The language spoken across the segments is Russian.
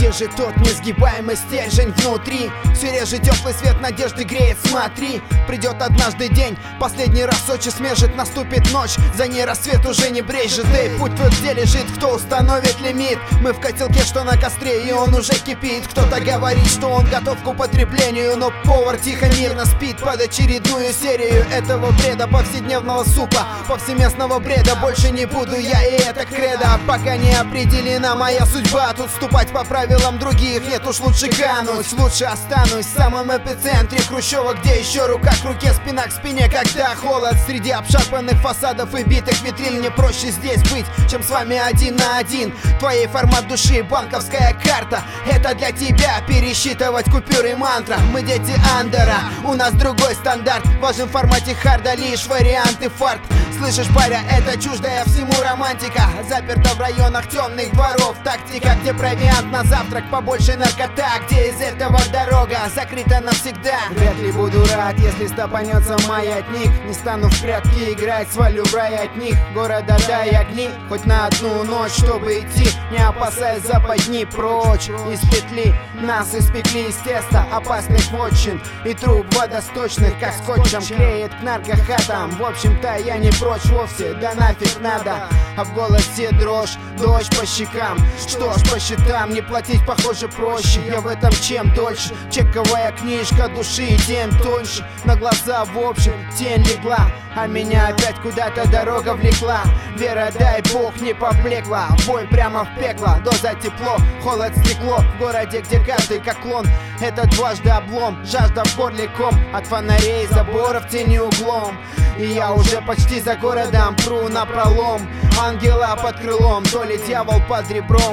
держит тот несгибаемый стержень внутри. Все реже теплый свет надежды греет, смотри. Придет однажды день, последний раз Сочи смежет, наступит ночь, за ней рассвет уже не брежет. Эй, путь твой где лежит, кто установит лимит? Мы в котелке, что на костре, и он уже кипит. Кто-то говорит, что он готов к употреблению, но повар тихо мирно спит под очередную серию этого бреда, повседневного супа, повсеместного бреда. Больше не буду я, и это кредо, пока не определена моя судьба. Тут ступать по правилам других нет, уж лучше кануть. Лучше останусь в самом эпицентре Хрущева, где еще рука к руке, спина к спине, когда холод. Среди обшарпанных фасадов и битых витрин мне проще здесь быть, чем с вами один на один. Твоей формат души банковская карта, это для тебя пересчитывать купюры мантра. Мы дети андера, у нас другой стандарт, важен в формате харда лишь варианты фарт. Слышишь, паря, это чуждая всему романтика, заперта в районах темных дворов тактика, где провиант на завтрак, побольше наркота, где из этого дорога закрыта навсегда. Вряд ли буду рад, если стопанется маятник, не стану в прятки играть, свалю в рай от них. Города дай огни, хоть на одну ночь, чтобы идти, не опасаясь западни прочь. Из петли нас испекли из теста опасных вотчин и труб водосточных, как скотчем клеит к наркохатам. В общем-то я не прочь вовсе, да нафиг надо. А в голосе дрожь, дождь по щекам. Что ж, по счетам не платить, похоже, проще. Я в этом чем дольше, чековая книжка души тем тоньше. На глаза в общем тень легла, а меня опять куда-то дорога влекла. Вера, дай бог, не поблекла, бой прямо в пекло. Доза тепло, холод стекло, в городе, где каждый как клон. Это дважды облом, жажда в горле ком, от фонарей, заборов тени углом. И я уже почти за городом, пру напролом. Ангела под крылом, то ли дьявол под ребром,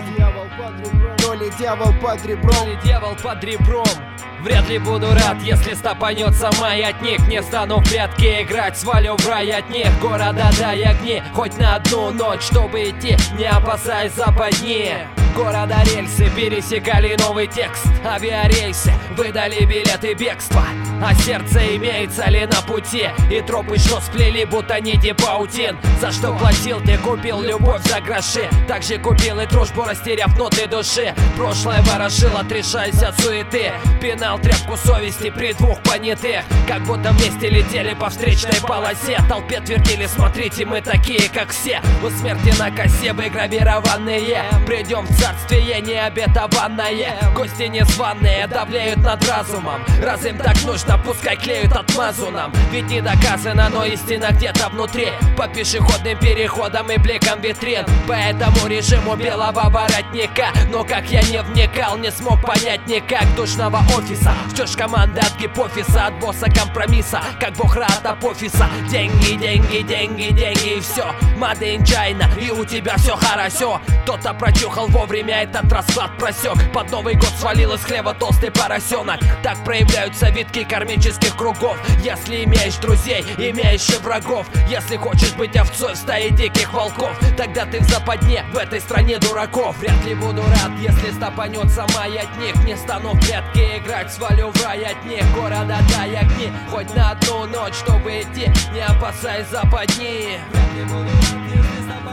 то ли дьявол под ребром, то ли дьявол под ребром. Вряд ли буду рад, если стопанется маятник. Не стану в прятки играть, свалю в рай от них. Города дай огни, хоть на одну ночь, чтобы идти, не опасаясь западни. Города рельсы пересекали новый текст, авиарейсы выдали билеты бегства. А сердце имеется ли на пути, и тропы что сплели, будто нити паутин. За что платил, ты купил любовь за гроши, так же купил и дружбу, растеряв ноты души. Прошлое ворошило, отрешаясь от суеты, пинал тряпку совести при двух понятых, как будто вместе летели по встречной полосе. Толпе твердили, смотрите, мы такие, как все. У смерти на косе выгравированные, придем в царствие необетованное. Гости незваные давлеют над разумом, раз им так нужно, пускай клеют отмазу нам. Ведь не доказано, но истина где-то внутри, по пешеходным переходам и бликам витрин. По этому режиму белого воротника, но как я не вникал, не смог понять никак. Душного офиса ждешь команды от гипофиза, от босса компромисса, как бог рад апофиса. Деньги, деньги, деньги, деньги и все. Made in China, и у тебя все хорошо. Кто-то прочухал вовремя, этот расклад просек. Под Новый год свалил из хлева толстый поросенок. Так проявляются витки кармических кругов. Если имеешь друзей, имеешь и врагов. Если хочешь быть овцой в стае диких волков, тогда ты в западне, в этой стране дураков. Вряд ли буду рад, если стопанется маятник. Не стану в прятки играть, свалю в рай от них. Города дай огни, хоть на одну ночь, чтобы идти, не опасаясь западни. Вряд ли буду рад, если